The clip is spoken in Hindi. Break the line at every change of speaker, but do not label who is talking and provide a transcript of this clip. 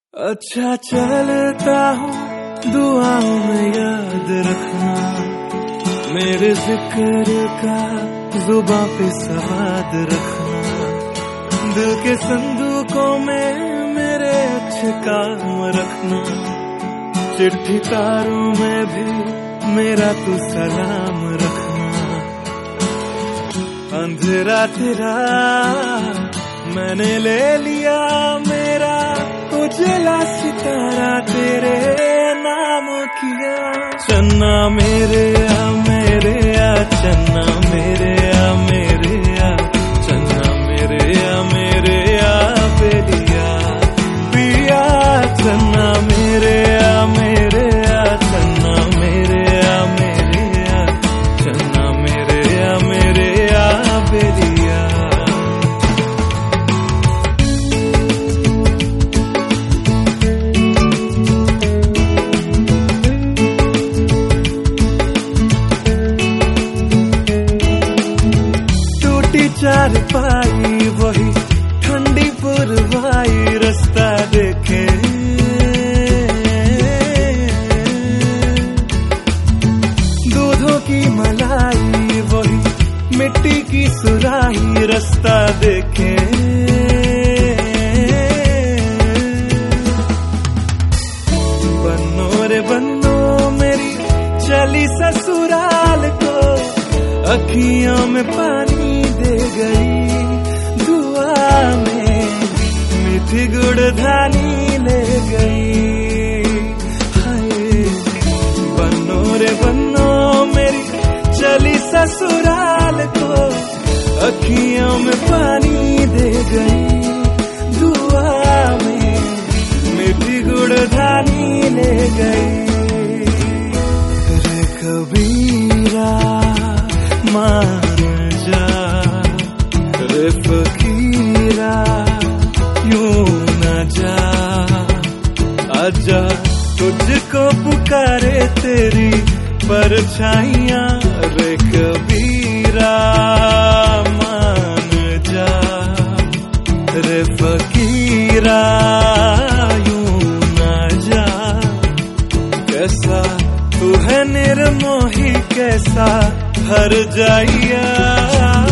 अच्छा चलता हूँ दुआओं में याद रखना, मेरे जिक्र का जुबां पे स्वाद रखना, दिल के संदूकों में मेरे अच्छे काम रखना, चिट्ठी तारों में भी मेरा तू सलाम रखना। अंधेरा तेरा मैंने ले लिया मेरा, उजला सितारा तेरे नाम किया। चन्ना मेरे आ चन्ना मेरे आ चन्ना मेरे आ बेलिया पिया। चन्ना मेरे आ चन्ना मेरे आ चन्ना मेरे आ बेलिया। चार पाई वही ठंडी पुरवाई रास्ता देखे, दूधों की मलाई वही मिट्टी की सुराही रास्ता देखे। बन्नो रे बन्नो मेरी चली ससुराल को, अखियों में पानी दे गई, दुआ में मीठी गुड़धानी ले गई। हाय बन्नो रे बन्नो मेरी चली ससुराल को, अखियों में पानी दे गई, दुआ में मीठी गुड़धानी ले गई। रे कबीरा मान जा, रे फकीरा यूं न जा, आजा तुझको पुकारे तेरी परछाइयां। रे कबीरा मान जा, रे फकीरा यूं न जा। कैसा तू है निर्मोही, कैसा हर जाइया।